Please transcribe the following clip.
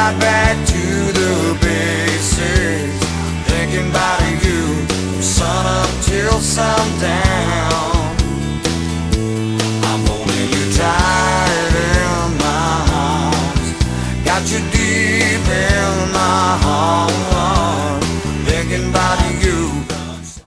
right back to the basics. Thinking about you from sun up till sundown.